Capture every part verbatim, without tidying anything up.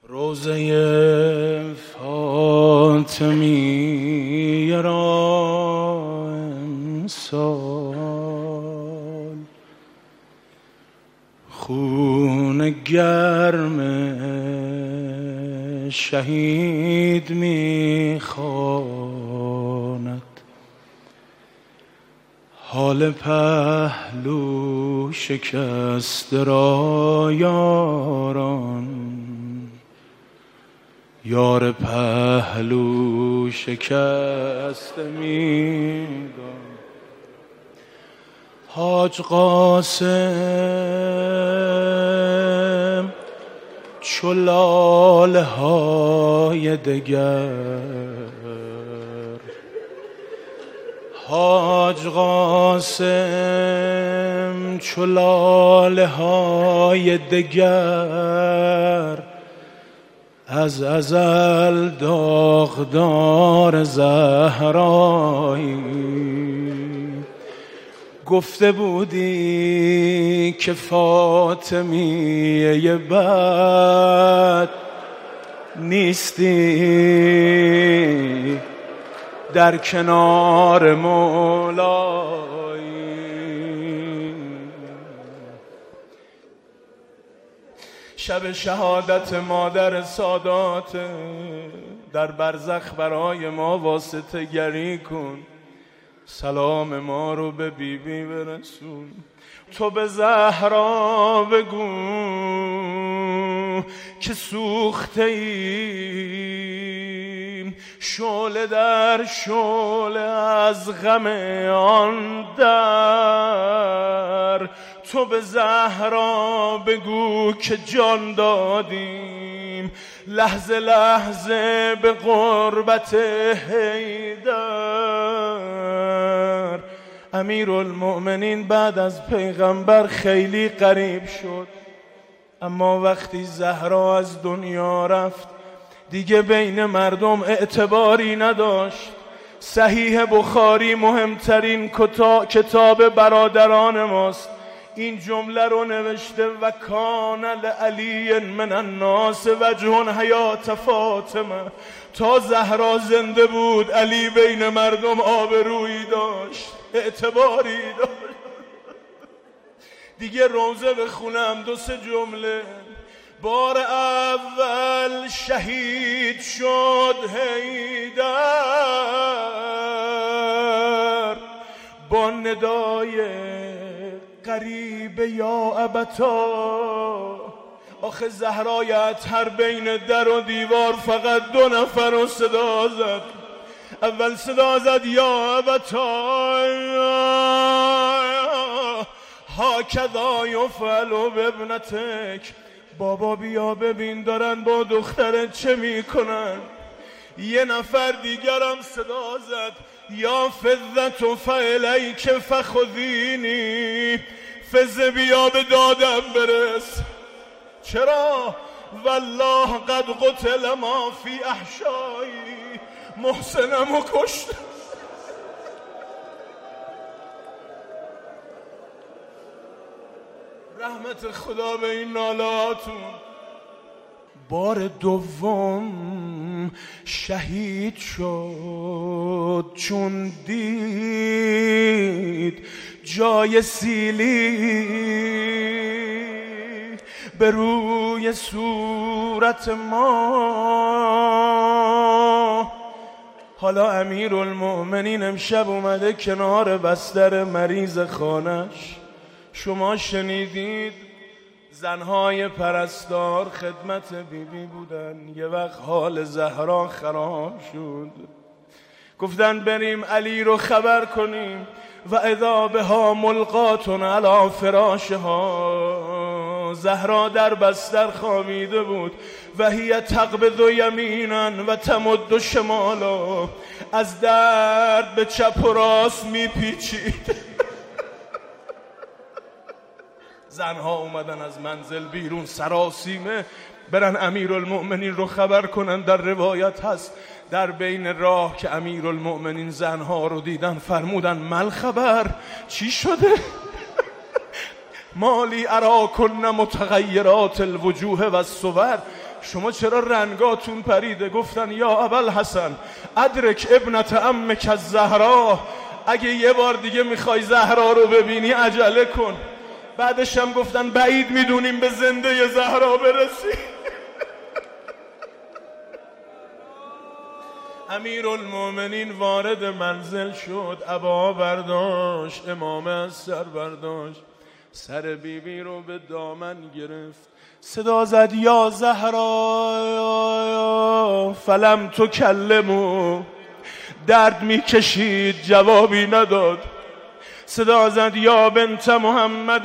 روزه فاطمی را امسال خون گرم شهید میخواند، حال پهلو شکسته را یاران، یار پهلو شکسته میدان. حاج قاسم چو لاله های دگر، حاج قاسم چو لاله های دگر، از ازل داغدار زهرایی. گفته بودی که فاطمیه بد نیستی در کنار مولایی. شب شهادت مادر سادات در برزخ برای ما واسطه گری کن، سلام ما رو به بی بی برسون. تو به زهرا بگو که سوخته ایم شعله در شعله از غم آن در. تو به زهرا بگو که جان دادیم لحظه لحظه به قربت حیدر. امیرالمؤمنین بعد از پیغمبر خیلی قریب شد، اما وقتی زهرا از دنیا رفت دیگه بین مردم اعتباری نداشت. صحیح بخاری مهمترین کتاب برادران ماست، این جمله رو نوشته: و کان لعلی من الناس وجه حیات فاطمه. تا زهرا زنده بود علی بین مردم آبرویی داشت، اعتباری داشت. دیگه روزه بخونم دو سه جمله. بار اول شهید شد حیدر با ندای غریب یا ابتا. آخه زهرای اطهر بین در و دیوار فقط دو نفر رو صدا زد. اول صدا زد یا ابتا هاکذا یفعل بابنتک. بابا بیا ببین دارن با دخترت چه میکنن. یه نفر دیگرم صدا زد یا فضت فالیک فخذینی. فضه بیا به دادم برس. چرا؟ والله قد قتل ما فی احشایی. محسنمو کشت. رحمت خدا به این نالاتون. بار دوم شهید شد چون دید جای سیلی به روی صورت ما. حالا امیرالمؤمنین امشب اومده کنار بستر مریض خانش. شما شنیدید زنهای پرستار خدمت بیبی بی بودن، یه وقت حال زهرا خراب شد، گفتن بریم علی رو خبر کنیم. و اذا بها ملقاتون علی فراشها. زهرا در بستر خوابیده بود و هی تقبض یمینا و تمد شمالا. از درد به چپ و راست میپیچید. زنها اومدن از منزل بیرون سراسیمه برن امیرالمؤمنین رو خبر کنن. در روایت هست در بین راه که امیرالمؤمنین زنها رو دیدن فرمودن مل خبر، چی شده؟ مالی اراکن متغیرات الوجوه و الصور. شما چرا رنگاتون پریده؟ گفتن یا ابوالحسن ادرک ابنت عمک الزهرا، اگه یه بار دیگه میخوای زهرا رو ببینی عجله کن. بعدش هم گفتن بعید میدونیم به زنده زهرا برسی. امیرالمومنین وارد منزل شد، عبا برداشت، امامه از سر برداشت، سر بیبی بی رو به دامن گرفت، صدا زد یا زهرا فلم تو کلمو، درد میکشید جوابی نداد. صدا زد یا بنت محمد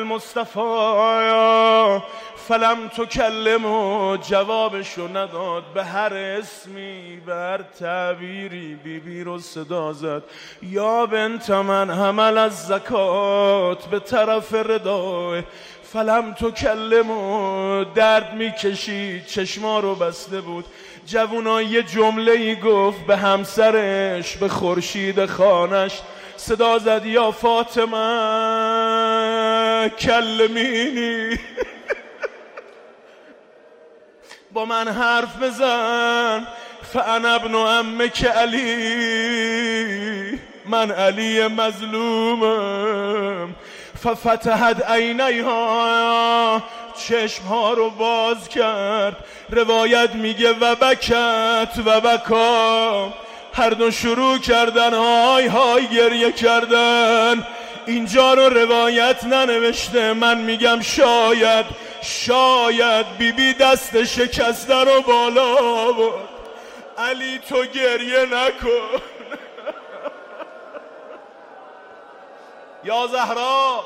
المصطفی فلم تو کلمو، جوابشو نداد. به هر اسمی به هر تعبیری بیبی بی رو صدا زد. یا بنت من حمل از زکات به طرف ردای فلم تو کلمو، درد میکشید چشما رو بسته بود. جوونا یه جمله ای گفت به همسرش، به خورشید خانش. صدا زد یا فاطمه کلمینی، با من حرف بزن. فانا ابن عمک علی، من علی مظلومم. ففتحت عینیها، چشمها رو باز کرد. روایت میگه و بکت و بکا، هر دو شروع کردن های های گریه کردن. اینجا رو روایت ننوشته، من میگم شاید شاید بیبی دست شکسته رو بالا برد. علی تو گریه نکن. یا زهرا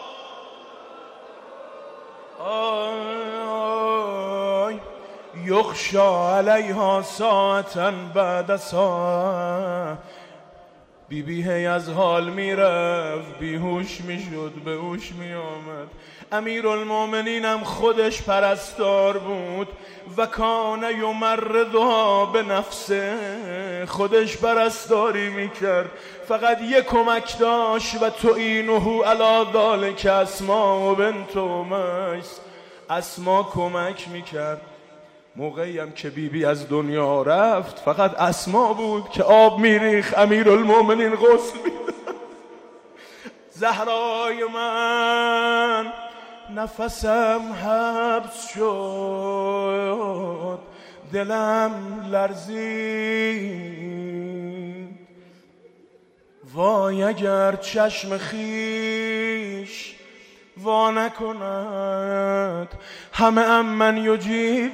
آی یخشا علیها ساعتا بعد ساعت. بیبی هی از حال میرفت، بیهوش میشد، به هوش میآمد. امیرالمومنین هم خودش پرستار بود و کان یمرضها به نفسه، خودش پرستاری میکرد. فقط یک کمک داشت و تعینه علی ذلک اسماء بنت امیس، اسما کمک میکرد. موقعی هم که بیبی بی از دنیا رفت فقط اسما بود که آب میریخ، امیرالمومنین غسل میداد. زهرای من نفسم حبس شد، دلم لرزید. وای اگر چشم خیش وا نکند، همه امن یجیب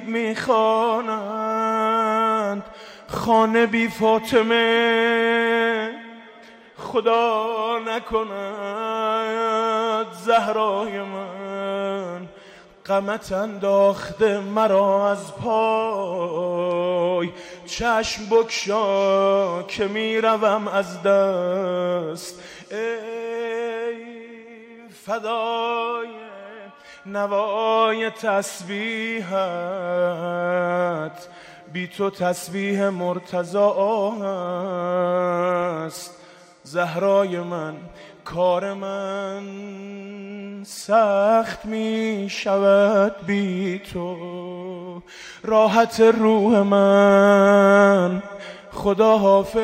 میخوانند. خانه بی فاطمه خدا نکند. زهرای من غمت انداخته مرا از پای، چشم بگشا که میروم از دست. ای فدای نوای تسبیحت، بی تو تسبیح مرتضی است. زهرای من کار من سخت می شود بی تو، راحت روح من خدا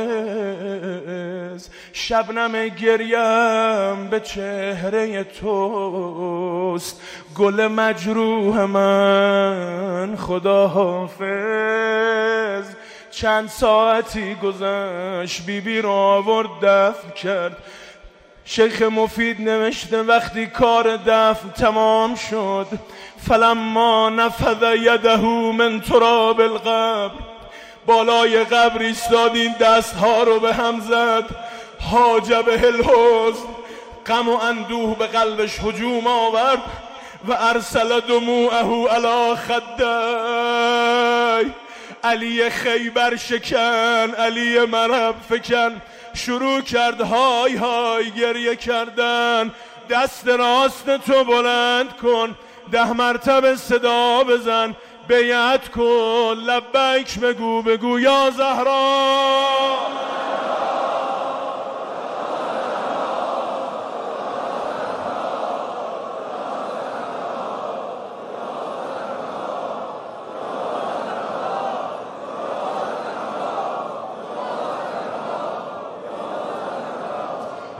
حافظ. شبنم گریم به چهره توست، گل مجروح من خدا حافظ. چند ساعتی گذشت، بیبی بی را آورد دفن کرد. شیخ مفید نوشته وقتی کار دفن تمام شد، فلما نفذ یده من تراب القبر، بالای قبر ایستاد، این دستها رو به هم زد. حاجب الحزن، غم و اندوه به قلبش هجوم آورد. و ارسل دموعه علی خدای، علی خیبر شکن، علی مرب فکن. شروع کرد های های گریه کردن. دست راست تو بلند کن، ده مرتبه صدا بزن، بیعت کن، لبیک بگو، بگو یا زهرا.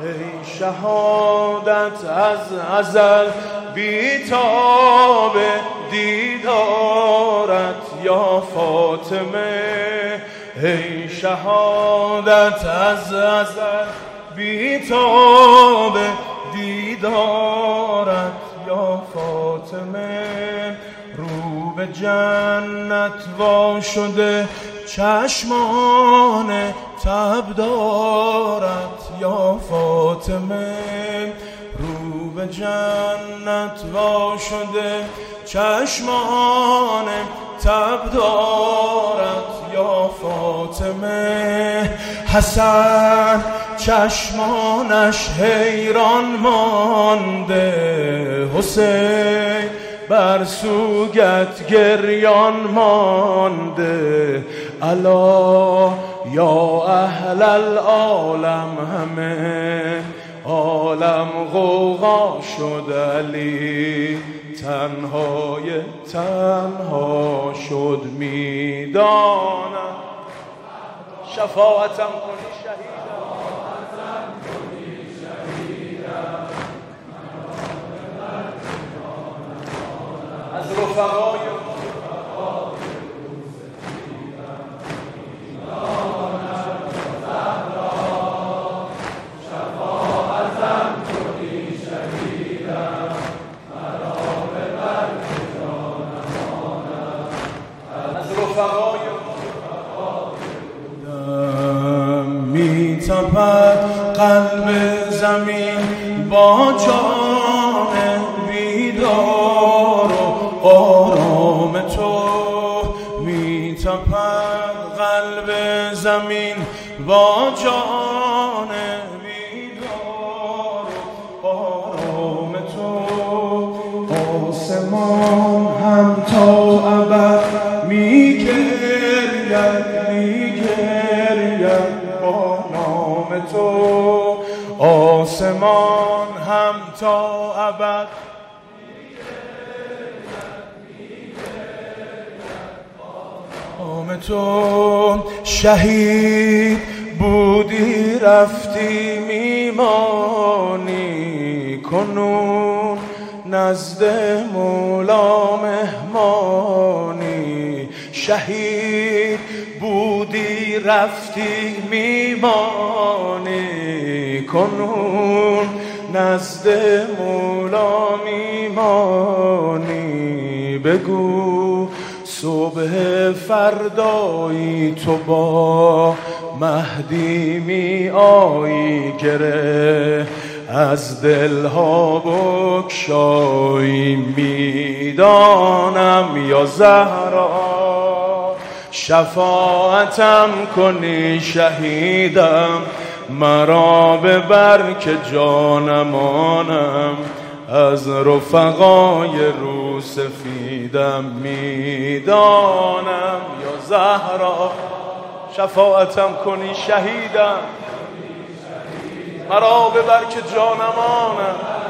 ای شهادت از ازل بیتاب دیدارت یا فاطمه، ای شهادت از ازل بیتاب دیدارت یا فاطمه، رو به جنت وا شده چشمان تبدارت یا فاطمه، رو به جنت وا شده چشمان تبدارت یا فاطمه، حسن چشمانش حیران مانده، حسین بر سوگت گریان مانده، الا یا اهل العالم همه عالم غوغا شد، علی تنهای تنها شد، میدانم شفاعتم کنی شهیدم از رفقای می‌تپد قلب زمین با جان بیدار و آرام تو، می‌تپد قلب زمین با جان بیدار و آرام تو، آسمان هم تا ابد می‌گرید می‌گرید با نام تو، آسمان هم تا ابد نام تو، شهید بودی رفتی میمانی، کنون نزد مولا مهمانی، شهید بودی رفتی میمانی، کنون نزد مولا میمانی، بگو صبح فردایی تو با مهدی می آیی، گره از دلها بگشایی، میدانم یا زهرا شفاعتم کنی شهیدم، مرا ببر که جانمانم از رفقای رو سفیدم، میدانم یا زهرا شفاعتم کنی شهیدم، مرا ببر که جانمانم